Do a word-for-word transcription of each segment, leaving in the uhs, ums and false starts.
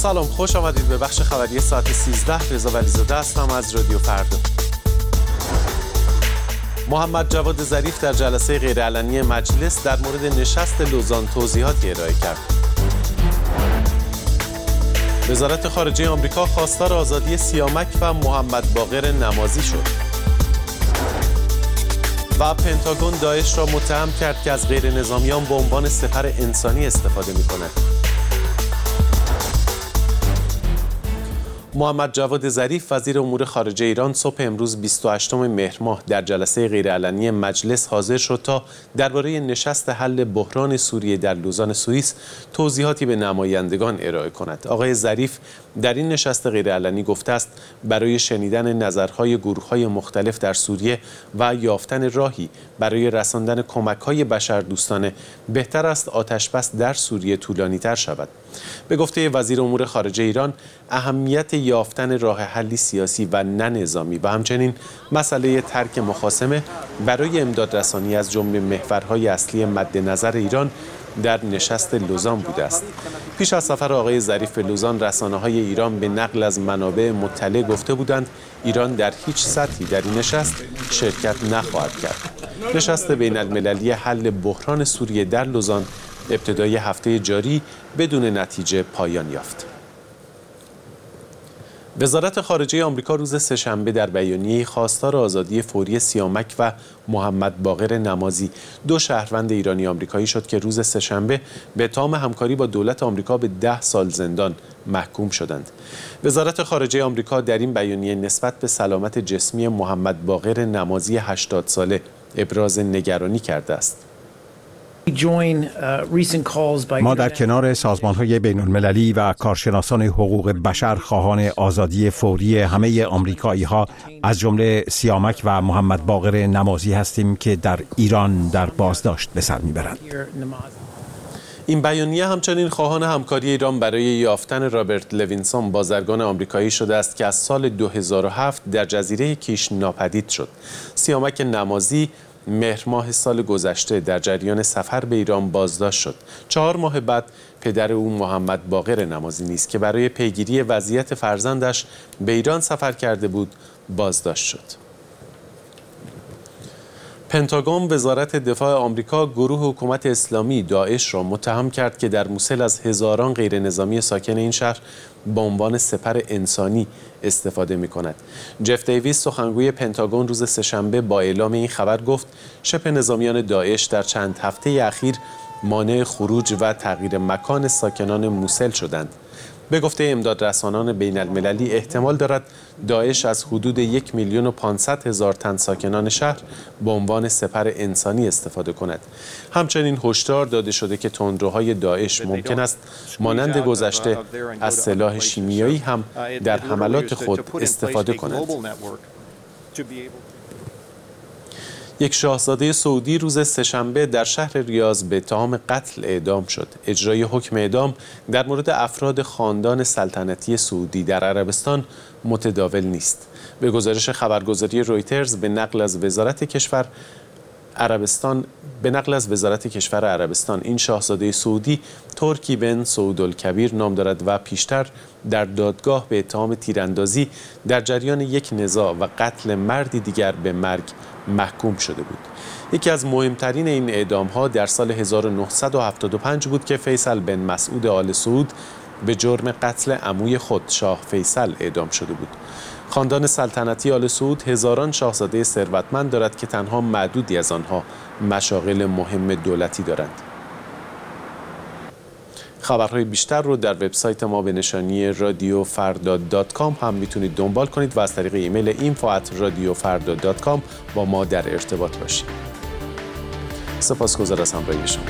سلام، خوش آمدید به بخش خبری ساعت سیزده. رضا ولیزاده هستم از رادیو فردا. محمد جواد ظریف در جلسه غیرعلنی مجلس در مورد نشست لوزان توضیحاتی ارائه کرد. وزارت خارجه آمریکا خواستار آزادی سیامک و محمد باقر نمازی شد. و پنتاگون داعش را متهم کرد که از غیر نظامیان به عنوان سپر انسانی استفاده می کند. محمد جواد ظریف وزیر امور خارجه ایران صبح امروز بیست و هشتم مهر ماه در جلسه غیرعلنی مجلس حاضر شد تا درباره نشست حل بحران سوریه در لوزان سوئیس توضیحاتی به نمایندگان ارائه کند. آقای ظریف در این نشست غیرعلنی گفته است برای شنیدن نظرهای گروه‌های مختلف در سوریه و یافتن راهی برای رساندن کمک‌های بشردوستانه بهتر است آتش‌بس در سوریه طولانی‌تر شود. به گفته وزیر امور خارجه ایران، اهمیت یافتن راه حلی سیاسی و نه نظامی و همچنین مسئله ترک مخاصمه برای امدادرسانی از جمله محورهای اصلی مد نظر ایران در نشست لوزان بوده است. پیش از سفر آقای ظریف به لوزان، رسانه‌های ایران به نقل از منابع مطلع گفته بودند ایران در هیچ سطحی در این نشست شرکت نخواهد کرد. نشست بین المللی حل بحران سوریه در لوزان ابتدای هفته جاری بدون نتیجه پایان یافت. وزارت خارجه آمریکا روز سه‌شنبه در بیانیه‌ای خواستار آزادی فوری سیامک و محمد باقر نمازی، دو شهروند ایرانی آمریکایی شد که روز سه‌شنبه به اتهام همکاری با دولت آمریکا به ده سال زندان محکوم شدند. وزارت خارجه آمریکا در این بیانیه نسبت به سلامت جسمی محمد باقر نمازی هشتاد ساله ابراز نگرانی کرده است. ما در کنار سازمان‌های بین‌المللی و کارشناسان حقوق بشر خواهان آزادی فوری همه آمریکایی‌ها از جمله سیامک و محمد باقر نمازی هستیم که در ایران در بازداشت به سر می‌برند. این بیانیه همچنین خواهان همکاری ایران برای یافتن رابرت لوینسون، بازرگان آمریکایی شده است که از سال دو هزار و هفت در جزیره کیش ناپدید شد. سیامک نمازی مهر ماه سال گذشته در جریان سفر به ایران بازداشت شد. چهار ماه بعد پدر او محمد باقر نمازی نیز که برای پیگیری وضعیت فرزندش به ایران سفر کرده بود بازداشت شد. پنتاگون وزارت دفاع آمریکا گروه حکومت اسلامی داعش را متهم کرد که در موسل از هزاران غیر نظامی ساکن این شهر به عنوان سپر انسانی استفاده می کند. جف دیویس سخنگوی پنتاگون روز سه‌شنبه با اعلام این خبر گفت شبه نظامیان داعش در چند هفته اخیر مانع خروج و تغییر مکان ساکنان موسل شدند. به گفته امدادرسانان بین المللی احتمال دارد داعش از حدود یک میلیون و پانصد هزار تن ساکنان شهر به عنوان سپر انسانی استفاده کند. همچنین هشدار داده شده که تندروهای داعش ممکن است مانند گذشته از سلاح شیمیایی هم در حملات خود استفاده کنند. یک شاهزاده سعودی روز سه‌شنبه در شهر ریاض به اتهام قتل اعدام شد. اجرای حکم اعدام در مورد افراد خاندان سلطنتی سعودی در عربستان متداول نیست. به گزارش خبرگزاری رویترز به نقل از وزارت کشور عربستان به نقل از وزارت کشور عربستان، این شاهزاده سعودی ترکی بن سعودالکبیر نام دارد و پیشتر در دادگاه به اتهام تیراندازی در جریان یک نزاع و قتل مردی دیگر به مرگ محکوم شده بود. یکی از مهمترین این اعدام‌ها در سال هزار و نهصد و هفتاد و پنج بود که فیصل بن مسعود آل سعود به جرم قتل عموی خود شاه فیصل اعدام شده بود. خاندان سلطنتی آل سعود هزاران شاهزاده ثروتمند دارد که تنها معدودی از آنها مشاغل مهم دولتی دارند. خبرهای بیشتر رو در وبسایت ما به نشانی رادیو فردا دات کام هم میتونید دنبال کنید و از طریق ایمیل اینفو ات رادیو فردا دات کام با ما در ارتباط باشید. سپاسگزار از همراهی شما.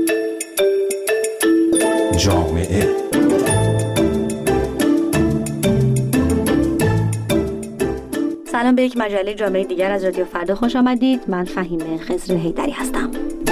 جامعه مجددا به یک مجله جامعه دیگر از رادیو فردا خوش آمدید. من فهیمه خضر حیدری هستم.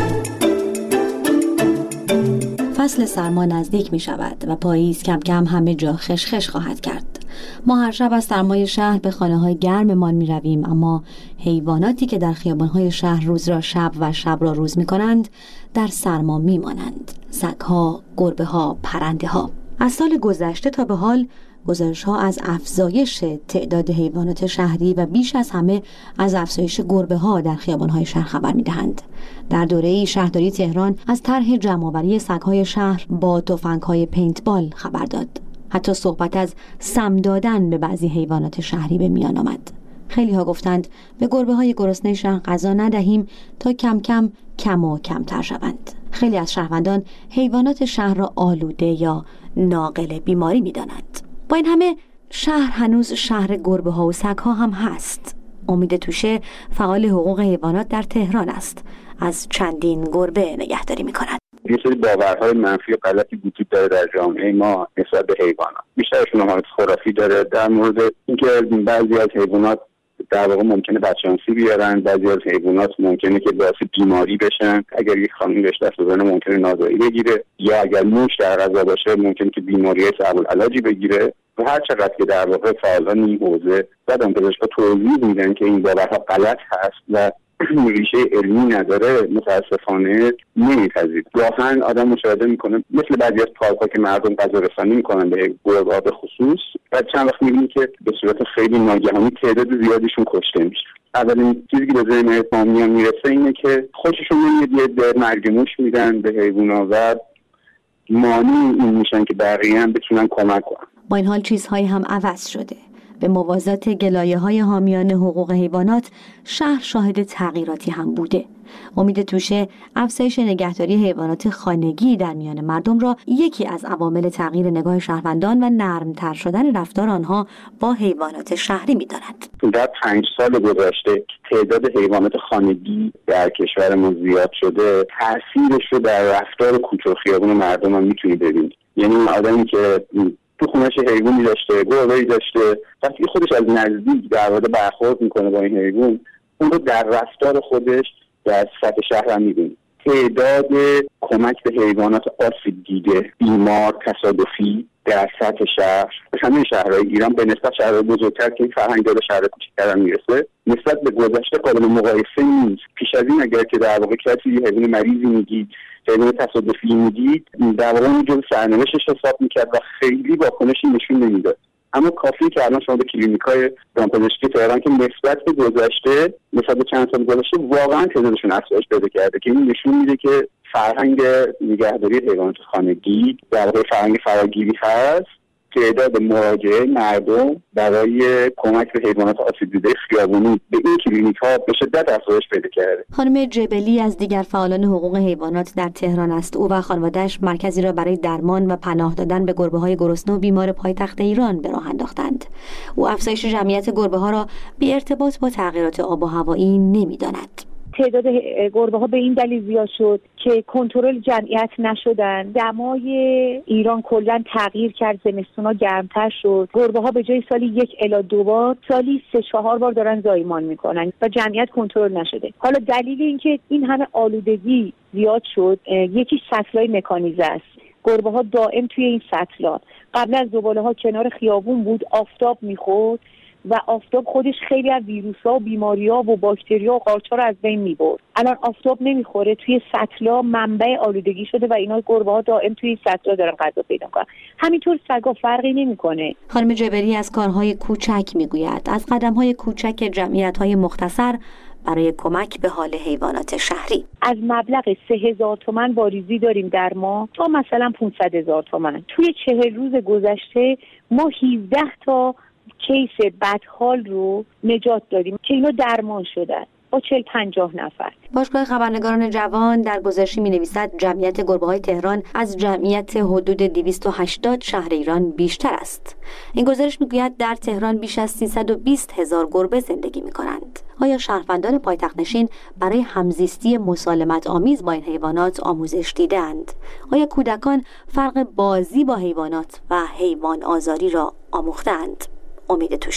فصل سرما نزدیک می شود و پاییز کم کم همه جا خشخش خواهد کرد. ما هر شب از سرمای شهر به خانه های گرممان می رویم، اما حیواناتی که در خیابان های شهر روز را شب و شب را روز می کنند در سرما می مانند. سگ‌ها، گربه‌ها، پرنده‌ها. از سال گذشته تا به حال گزارش‌ها از افزایش تعداد حیوانات شهری و بیش از همه از افزایش گربه‌ها در خیابان‌های شهر خبر می‌دهند. در دوره‌ای شهرداری تهران از طرح جمع‌آوری سگ‌های شهر با تفنگ‌های پینتبال خبر داد. حتی صحبت از سم دادن به بعضی حیوانات شهری به میان آمد. خیلی‌ها گفتند به گربه‌های گرسنه شهر غذا ندهیم تا کم کم کم و کمتر شوند. خیلی از شهروندان حیوانات شهر را آلوده یا ناقل بیماری می‌دانند. با این همه شهر هنوز شهر گربه ها و سگ ها هم هست. امید توشه فعال حقوق حیوانات در تهران است. از چندین گربه نگهداری می کند. یه سری باورهای منفی و غلطی وجود داره در جامعه ما نسبت به حیوانات. بیشترشون هم خرافی داره در مورد اینکه بعضی از حیوانات در واقع ممکنه بچه‌شانسی بیارن، بعضی از حیوانات ممکنه که باعث بیماری بشن. اگر یک خانم بهش دست بزنه ممکنه نازایی بگیره، یا اگر موش در غذا باشه ممکنه که بیماری صعب العلاجی بگیره. و هر چقدر که در واقع فعالان این حوزه و دانشگاه توضیح میدن که این باورها غلط هست و ریشه علمی نداره، متاسفانه نمیپذیره. گاهن آدم مشاهده میکنه مثل بعضی از پارک‌ها که مردم غذا رسانی میکنن به گربه‌ها به خصوص، و چند وقت میبینی که به صورت خیلی ناگهانی تعداد زیادیشون کشته میشه. اولین چیزی که به ذهن فامیلی‌ها میرسه اینه که خوششون نمیاد یه مرگ موش میدن به حیوونا و مانع این میشن که بقیه هم بتونن کمک کنن. با این حال چیزهایی هم عوض شده. به موازات گلایه‌های حامیان حقوق حیوانات شهر شاهد تغییراتی هم بوده. امید توشه افزایش نگهداری حیوانات خانگی در میان مردم را یکی از عوامل تغییر نگاه شهروندان و نرمتر شدن رفتار آنها با حیوانات شهری می‌داند. در پنج سال گذشته تعداد حیوانات خانگی در کشورمون زیاد شده. تأثیرش رو در رفتار کوچه و خیابون مردم هم می‌تونی ببینی. یعنی آدمی که تو خونش حیوانی داشته، گربه‌ای داشته، وقتی خودش از نزدیک در واقع برخورد میکنه با این حیوان، اون رو در رفتار خودش در سطح شهر هم می‌بینه. تعداد کمک به حیوانات آسیب دیده، بیمار، تصادفی در سطح شهر، همه شهرهای ایران به نسبت شهرهای بزرگتر که این فرهنگ داره شهر کوچکتر هم میرسه، نسبت به گذشته قابل مقایسه نیست. پیش از این اگر که در واقع کسی یه حیوان مریضی میدید، حیوان تصادفی میدید، در واقع اون جزء سرنوشتش حساب میکرد و خیلی واکنشی نشون نمیداد. اما کافیه که الان شما به کلینیکای دامپزشکی تهران که نسبت به گذشته، نسبت به چند سال گذشته واقعا تعدادشون افزایش پیدا کرده که این نشون میده که فرهنگ نگهداری حیوانات خانگی در واقع فرهنگ فراگیری هست. تعداد مراجعه مردم برای کمک به حیوانات آسیب دیده خیابانی به این کلینیک‌ها به شدت افزایش پیدا کرده. خانم جبلی از دیگر فعالان حقوق حیوانات در تهران است. او و خانواده‌اش مرکزی را برای درمان و پناه دادن به گربه‌های گرسنه و بیمار پایتخت ایران به راه انداختند. او افزایش جمعیت گربه‌ها را بی ارتباط با تغییرات آب و هوایی نمی‌داند. تعداد گربه ها به این دلیل زیاد شد که کنترل جمعیت نشدن. دمای ایران کلا تغییر کرد، زمستونا گرمتر شد. گربه ها به جای سالی یک الی دو بار سالی سه چهار بار دارن زایمان میکنن و جمعیت کنترل نشده. حالا دلیل اینکه این همه آلودگی زیاد شد، یکی سطلای مکانیزه است. گربه ها دائم توی این سطلا، قبل از زباله ها کنار خیابون بود، آفتاب میخورد و آفتاب خودش خیلی از ویروس‌ها و بیماری‌ها و باکتری‌ها و قارچ‌ها رو از بین می‌برد. الان آفتاب نمیخوره، توی سطلا منبع آلودگی شده و اینا گربه‌ها دائم توی سطلا دارن غذا پیدا می‌کنن. همینطور سگا فرقی نمی‌کنه. خانم جبری از کارهای کوچک می‌گوید، از قدم‌های کوچک جمعیت‌های مختصر برای کمک به حال حیوانات شهری. از مبلغ سه هزار تومان واریزی داریم در ما تا مثلا پانصد هزار تومان. توی چهل روز گذشته ما هفده تا کیس بدحال رو نجات دادیم که اینا درمان شدن با چهل پنجاه نفر. باشگاه خبرنگاران جوان در گزارشی می‌نویسد جمعیت گربه‌های تهران از جمعیت حدود دویست و هشتاد شهر ایران بیشتر است. این گزارش می‌گوید در تهران بیش از سیصد و بیست هزار گربه زندگی می‌کنند. آیا شهروندان پایتخت نشین برای همزیستی مسالمت آمیز با این حیوانات آموزش دیدند؟ آیا کودکان فرق بازی با حیوانات و حیوان آزاری را آموختند؟ امید توشه.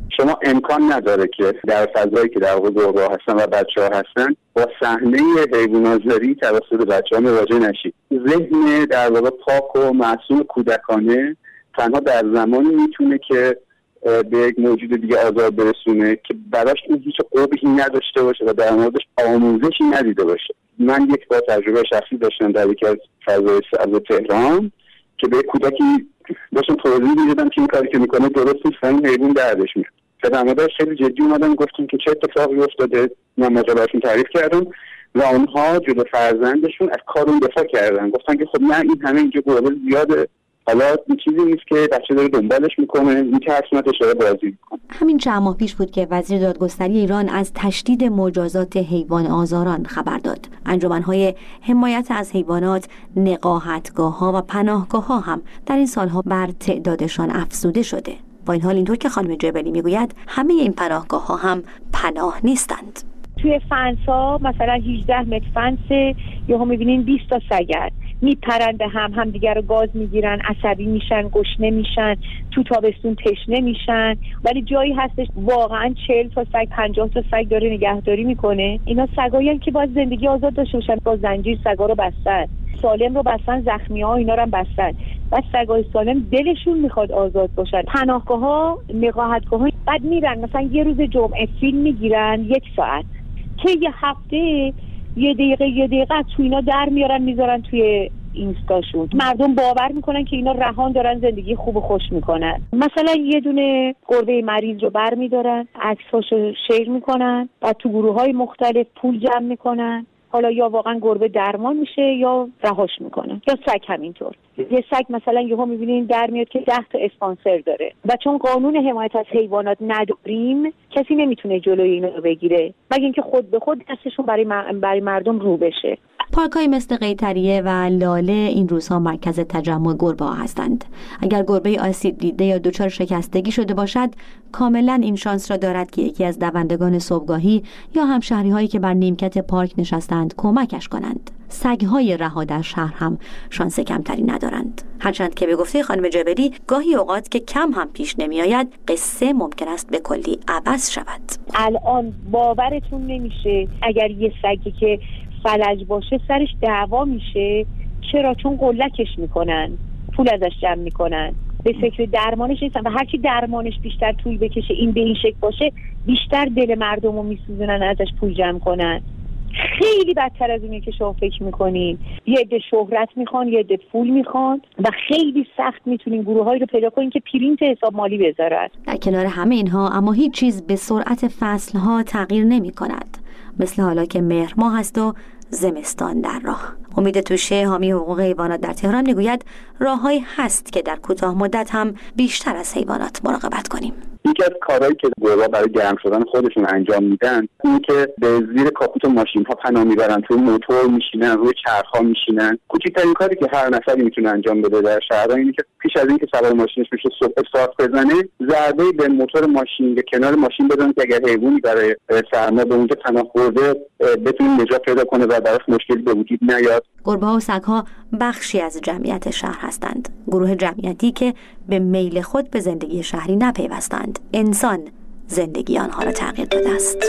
شما امکان نداره که در فضایی که در واقع گربه‌ها هستن و بچه‌ها هستن با صحنه حیوان‌آزاری توسط بچه‌ها مواجه نشید. ذهن در واقع پاک و معصوم کودکانه تنها در زمانی میتونه که به یک موجود دیگه آزار برسونه که براش این هیچ قبحی نداشته باشه و در موردش آموزشی ندیده باشه. من یک بار تجربه شخصی داشتم در یکی از فضای سبز تهران که به کودکی داشتم توضیح میدادم که این کاری که میکنه درست نیست و این حیوان دردش میاد. پدر مادرش خیلی جدی اومدن گفتیم که چه اتفاقی افتاده. من ماجراشون تعریف کردم و اونها جلوی فرزندشون از کار اون دفاع کردن. گفتن که خب نه، این همه اینجا گربه زیاده، حالا این چیزی نیست که بچه داره دنبالش میکنه، این که حتما اشاره بازی میکنه. همین چند ماه پیش بود که وزیر دادگستری ایران از تشدید مجازات حیوان آزاران خبر داد. انجمن‌های حمایت از حیوانات، نقاهتگاه‌ها و پناهگاه‌ها هم در این سالها بر تعدادشان افزوده شده. با این حال اینطور که خانم جبلی میگوید همه این پناهگاه‌ها هم پناه نیستند. توی فنس‌ها مثلا هجده متر فنس، یهو می‌بینین بیست تا سگ میپرن به هم، هم دیگر رو گاز میگیرن، عصبی میشن، گشنه میشن، تو تابستون تشنه میشن. ولی جایی هستش واقعا چهل تا سگ، پنجاه تا سگ داره نگهداری میکنه. اینا سگایی که باید زندگی آزاد داشته باشن، با زنجیر سگا رو بستن، سالم رو بستن، زخمی ها اینا رو هم بستن. بعد سگای سالم دلشون میخواد آزاد باشن. پناهگاه ها، نقاهتگاه ها بعد میرن مثلا یه روز جمعه فیلم میگیرن یک ساعت که یه هفته یه دقیقه یه دقیقه تو اینا در میارن میذارن توی اینستاشون. مردم باور میکنن که اینا رهان دارن زندگی خوب و خوش میکنن. مثلا یه دونه گربه مریض رو بر میدارن، عکساشو شیر میکنن، بعد تو گروه های مختلف پول جمع میکنن. حالا یا واقعا گربه درمان میشه یا رهاش میکنن، یا سگ همینطور. یه سگ مثلا یهو میبینین در میاد که ده تا اسپانسر داره و چون قانون حمایت از حیوانات نداریم کسی نمیتونه جلوی اینو رو بگیره مگه اینکه خود به خود دستشون برای برای مردم رو بشه. پارک‌های مثل قیطریه و لاله این روزها مرکز تجمع گربه‌ها هستند. اگر گربه آسیب دیده یا دچار شکستگی شده باشد، کاملا این شانس را دارد که یکی از دوندگان صبحگاهی یا همشهری‌هایی که بر نیمکت پارک نشستند کمکش کنند. سگ‌های رها در شهر هم شانس کمتری ندارند. هرچند که به گفته خانم جبلی گاهی اوقات که کم هم پیش نمی‌آید، قصه ممکن است به کلی عبث شود. الان باورتون نمیشه اگر یه سگی که فلج باشه سرش دعوا میشه. چرا؟ چون قلکش میکنن، پول ازش جمع میکنن، به فکر درمانش نیستن و هرچی درمانش بیشتر طول بکشه، این به این شکل باشه، بیشتر دل مردم رو میسوزونن ازش پول جمع کنن. خیلی بدتر از اونه که شما فکر میکنین. یه عده شهرت میخوان، یه عده پول میخوان و خیلی سخت میتونین گروه هایی رو پیدا کنین که پرینت حساب مالی بذارن. در کنار همه اینها اما هیچ چیز به سرعت فصلها تغییر نمی کند. مثل حالا که مهر ماه هست و زمستان در راه. امید توشه، حامی حقوق حیوانات در تهران، میگوید راههایی هست که در کوتاه مدت هم بیشتر از حیوانات مراقبت کنیم. یکی از کارهایی که گربه‌ها برای گرم شدن خودشون انجام میدن اینه که به زیر کاپوت ماشین ها پناه میبرن، توی موتور میشینن، روی چرخ ها میشینن. کوچکترین کاری که هر نفری میتونه انجام بده در شهرها اینه که پیش از اینکه سوار ماشینش بشه صبح استارت بزنه، ضربه به موتور ماشین یا کنار ماشین بزنه که اگر حیوانی برای سرما به اونجا پناه برده بتونه نجات پیدا کنه و براش مشکلی به وجود نیاد. گربه‌ها و سگ‌ها بخشی از جمعیت شهر هستند. گروه جمعیتی که به میل خود به زندگی شهری نپیوستند. انسان زندگی آنها را تغییر داده است.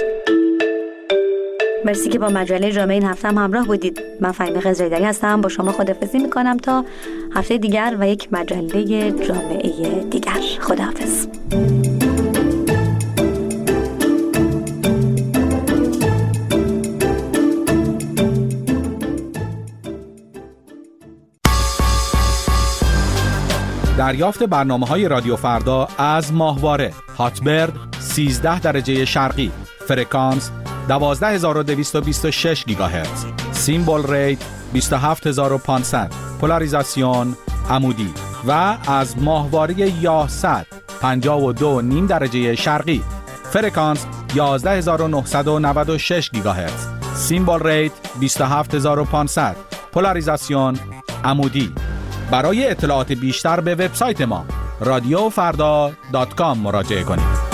مرسی که با مجله جامعه این هفته هم همراه بودید. من فهیمه قزریدری هستم. با شما خداحافظی میکنم تا هفته دیگر و یک مجله جامعه دیگر. خداحافظ. دریافت برنامه‌های رادیو فردا از ماهواره، هاتبرد سیزده درجه شرقی، فرکانس دوازده هزار و دویست و بیست و شش گیگاهرتز، سیمبل ریت بیست و هفت هزار و پانصد، پولاریزاسیون عمودی و از ماهواره یاهصد پنجاه و دو و نیم درجه شرقی، فرکانس یازده هزار و نهصد و نود و شش گیگاهرتز، سیمبل ریت بیست و هفت هزار و پانصد، پولاریزاسیون عمودی. برای اطلاعات بیشتر به وبسایت ما رادیو فردا دات کام مراجعه کنید.